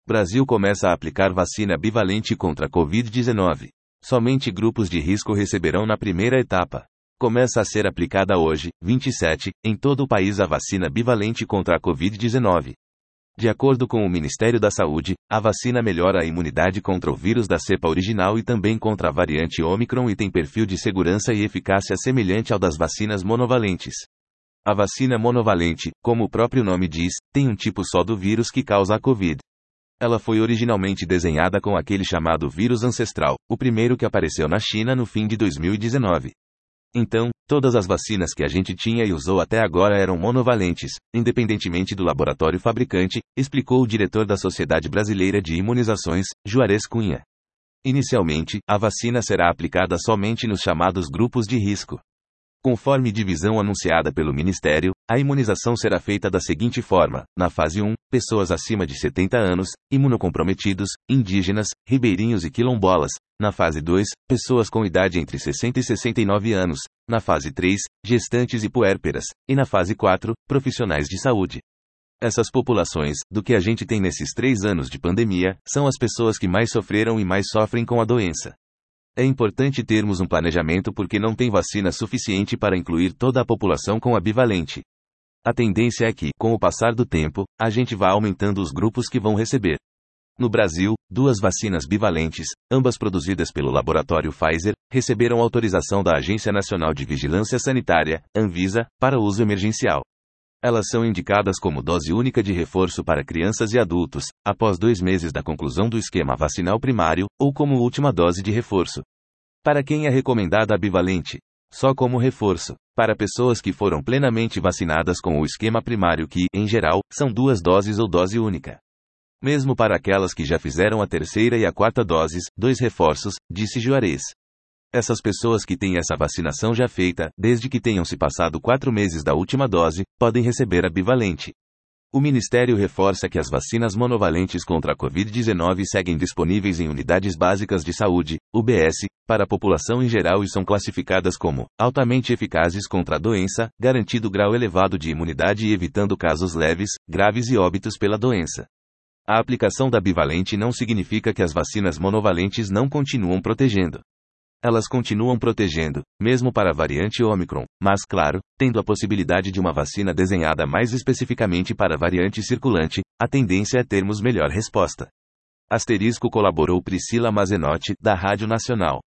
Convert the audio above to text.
Brasil começa a aplicar vacina bivalente contra a Covid-19. Somente grupos de risco receberão na primeira etapa. Começa a ser aplicada hoje, 27, em todo o país a vacina bivalente contra a Covid-19. De acordo com o Ministério da Saúde, a vacina melhora a imunidade contra o vírus da cepa original e também contra a variante Ômicron e tem perfil de segurança e eficácia semelhante ao das vacinas monovalentes. A vacina monovalente, como o próprio nome diz, tem um tipo só do vírus que causa a Covid. Ela foi originalmente desenhada com aquele chamado vírus ancestral, o primeiro que apareceu na China no fim de 2019. Então, todas as vacinas que a gente tinha e usou até agora eram monovalentes, independentemente do laboratório fabricante, explicou o diretor da Sociedade Brasileira de Imunizações, Juarez Cunha. Inicialmente, a vacina será aplicada somente nos chamados grupos de risco. Conforme divisão anunciada pelo Ministério, a imunização será feita da seguinte forma: na fase 1, pessoas acima de 70 anos, imunocomprometidos, indígenas, ribeirinhos e quilombolas; na fase 2, pessoas com idade entre 60 e 69 anos; na fase 3, gestantes e puérperas; e na fase 4, profissionais de saúde. Essas populações, do que a gente tem nesses 3 anos de pandemia, são as pessoas que mais sofreram e mais sofrem com a doença. É importante termos um planejamento porque não tem vacina suficiente para incluir toda a população com a bivalente. A tendência é que, com o passar do tempo, a gente vá aumentando os grupos que vão receber. No Brasil, 2 vacinas bivalentes, ambas produzidas pelo laboratório Pfizer, receberam autorização da Agência Nacional de Vigilância Sanitária, Anvisa, para uso emergencial. Elas são indicadas como dose única de reforço para crianças e adultos, após 2 meses da conclusão do esquema vacinal primário, ou como última dose de reforço. Para quem é recomendada a bivalente? Só como reforço. Para pessoas que foram plenamente vacinadas com o esquema primário que, em geral, são 2 doses ou dose única. Mesmo para aquelas que já fizeram a 3ª e a 4ª doses, 2 reforços, disse Juarez. Essas pessoas que têm essa vacinação já feita, desde que tenham se passado 4 meses da última dose, podem receber a bivalente. O Ministério reforça que as vacinas monovalentes contra a Covid-19 seguem disponíveis em unidades básicas de saúde, UBS, para a população em geral e são classificadas como altamente eficazes contra a doença, garantido grau elevado de imunidade e evitando casos leves, graves e óbitos pela doença. A aplicação da bivalente não significa que as vacinas monovalentes não continuam protegendo. Elas continuam protegendo, mesmo para a variante Ômicron, mas claro, tendo a possibilidade de uma vacina desenhada mais especificamente para a variante circulante, a tendência é termos melhor resposta. * colaborou Priscila Mazenotti, da Rádio Nacional.